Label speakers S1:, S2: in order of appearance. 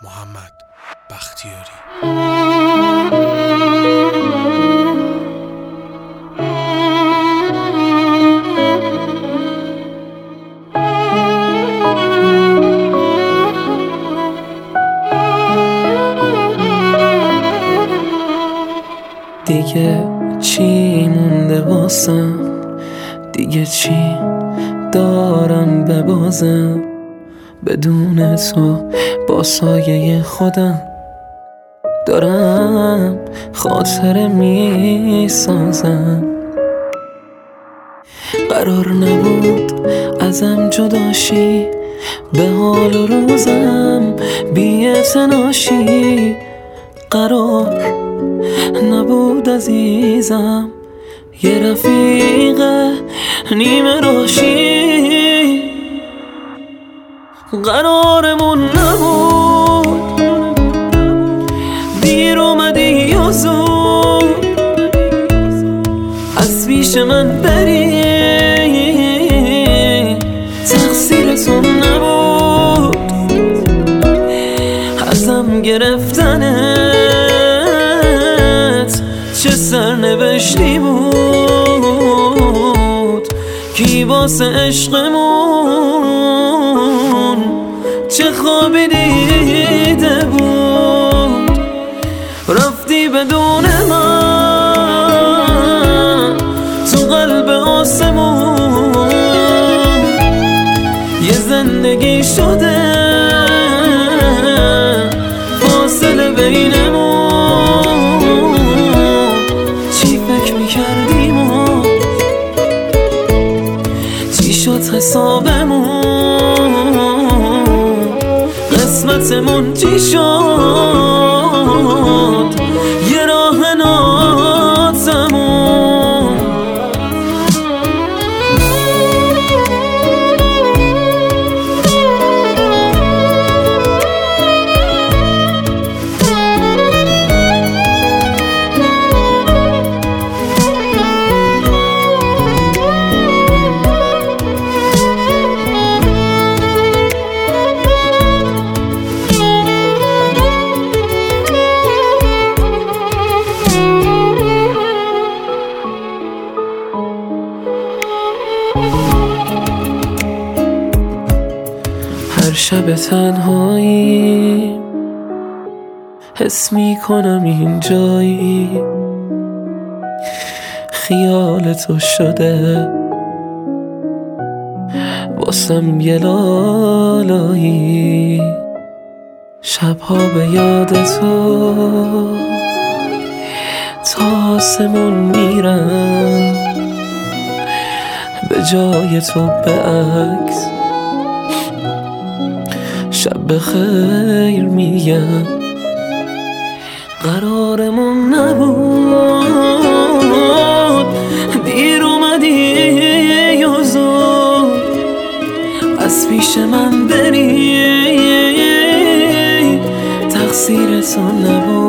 S1: محمد بختیاری.
S2: دیگه چی مونده واسم، دیگه چی دارم ببازم، بدون تو با سایه خودم دارم خاطره می سازم. قرار نبود ازم جداشی، به حال و روزم بی اعتناشی. قرار نبود عزیزم یه رفیق نیمه راشی. قرارمون نبود دیر اومدی و زود از پیش من بری، تقصیر تو نبود ازم گرفتنت چه سرنوشتی بود. کی واسه عشقمون چه خوابی دیده بود، رفتی بدون من تو قلب آسمون. یه زندگی شده فاصله بینمون، چی فکر میکردیم و چی شد حسابمون، قسمتمون چی شد یه راه ناتمون. هر شب تنهایی حس میکنم اینجایی، خیال تو شده واسم یه لالایی. شبها به یاد تو تا آسمون میرم، به جای تو به عکس شب بخیر میگم. قرارمون نبود دیر اومدی و زود از پیش من بری، تقصیر تو نبود